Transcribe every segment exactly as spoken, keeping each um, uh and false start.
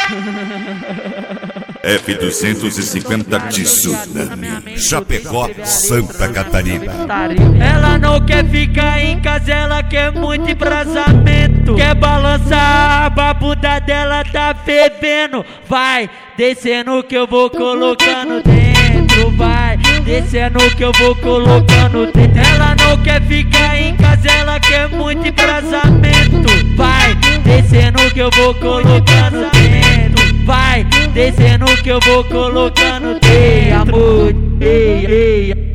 F duzentos e cinquenta Tsunami, Chapecó, Santa Catarina. Ela não quer ficar em casa, ela quer muito embrasamento. Quer balançar, a bunda dela tá fervendo. Vai descendo que eu vou colocando dentro. Vai descendo que eu vou colocando dentro. Ela não quer ficar em casa, ela quer muito embrasamento. Vai descendo que eu vou colocando dentro. Vai descendo que eu vou colocando. Ei, amor, ei, ei.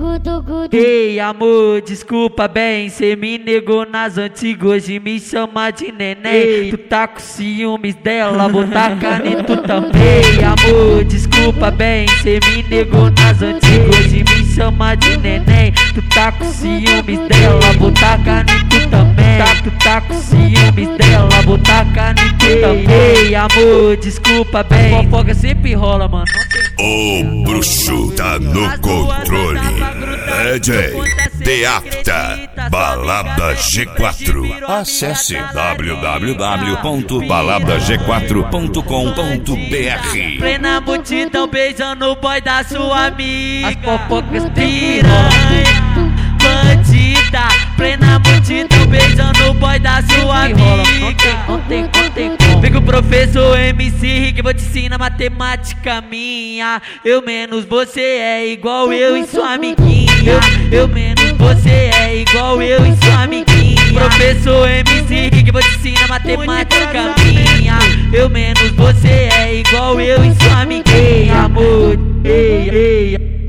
Ei, amor, desculpa bem, cê me negou nas antigas, hoje me chama de neném. Ei, tu tá com ciúmes dela, vou tacar em tu também. Ei, amor, desculpa bem, cê me negou nas antigas, hoje me chama de neném. Tu tá com ciúmes dela, vou tacar em tu também. Tá, tu tá com ciúmes dela, vou tacar em tu também. Ei, amor, desculpa bem. Fofoca sempre rola, mano. O bruxo tá no controle. D J Deapta, Balada G quatro. Acesse w w w ponto balada g quatro ponto com ponto b r. Plena multidão beijando o boy da sua amiga. As fofocas piranha, bandida. Plena multidão beijando o boy da sua amiga. Não tem, não tem, não tem como. Vem com o professor M C Rick, vou te ensinar matemática minha. Eu menos você é igual eu e sua amiguinha. Eu, eu menos você é igual eu e sua amiguinha. Professor M C Rick, vou te ensinar matemática minha. Eu menos você é igual eu e sua amiguinha. Ei, amor, ei, ei.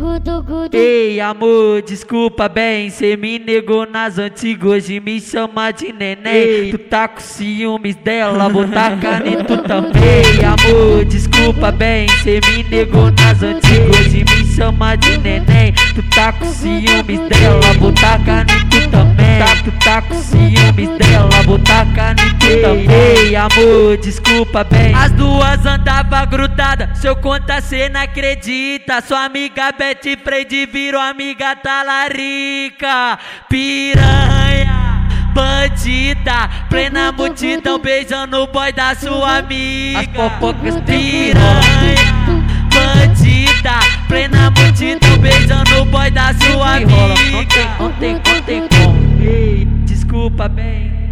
Ei, amor, desculpa bem, cê me negou nas antigas, hoje me chama de neném. Ei, tu tá com ciúmes dela, vou tacar em tu também. Ei, amor, desculpa bem, cê me negou nas antigas, hoje me chama de neném. Tu tá com ciúmes dela, vou tacar em tu também. Tá, tu tá com ciúmes dela, vou tacar em tu também. Ei, amor, desculpa bem. As duas andavam grudadas, se eu contar cê não acredita. Sua amiga Betty Freire virou amiga talarica. Piranha, bandida, plena multidão beijando o boy da sua amiga. As fofocas piranha, bandida, plena multidão beijando o boy da sua amiga. Não tem, não tem, não tem como. Ei, desculpa bem.